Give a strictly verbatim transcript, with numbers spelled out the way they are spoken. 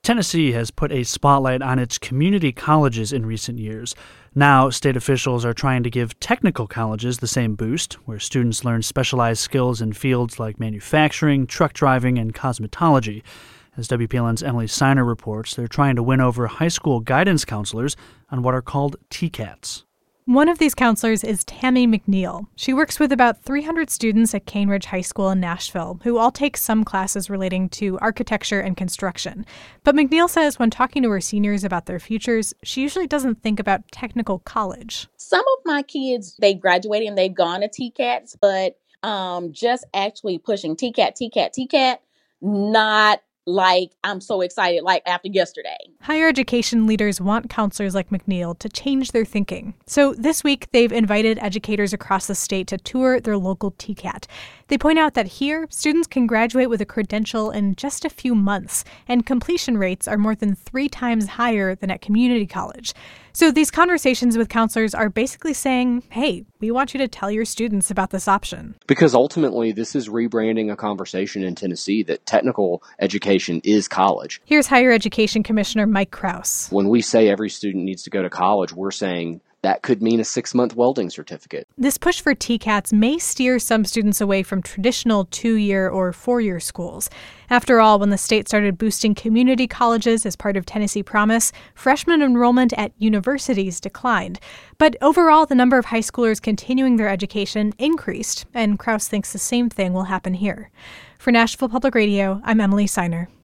Tennessee has put a spotlight on its community colleges in recent years. Now, state officials are trying to give technical colleges the same boost, where students learn specialized skills in fields like manufacturing, truck driving, and cosmetology. As W P L N's Emily Seiner reports, they're trying to win over high school guidance counselors on what are called T CATs. One of these counselors is Tammy McNeil. She works with about three hundred students at Cane Ridge High School in Nashville, who all take some classes relating to architecture and construction. But McNeil says when talking to her seniors about their futures, she usually doesn't think about technical college. Some of my kids, they graduated and they've gone to T CATs, but um, just actually pushing T CAT, T CAT, T CAT, not like I'm so excited like after yesterday. Higher education leaders want counselors like McNeil to change their thinking. So this week, they've invited educators across the state to tour their local T CAT. They point out that here, students can graduate with a credential in just a few months, and completion rates are more than three times higher than at community college. So these conversations with counselors are basically saying, hey, we want you to tell your students about this option. Because ultimately, this is rebranding a conversation in Tennessee that technical education is college. Here's Higher Education Commissioner Mike Kraus. When we say every student needs to go to college, we're saying that could mean a six-month welding certificate. This push for T CATs may steer some students away from traditional two-year or four-year schools. After all, when the state started boosting community colleges as part of Tennessee Promise, freshman enrollment at universities declined. But overall, the number of high schoolers continuing their education increased, and Kraus thinks the same thing will happen here. For Nashville Public Radio, I'm Emily Seiner.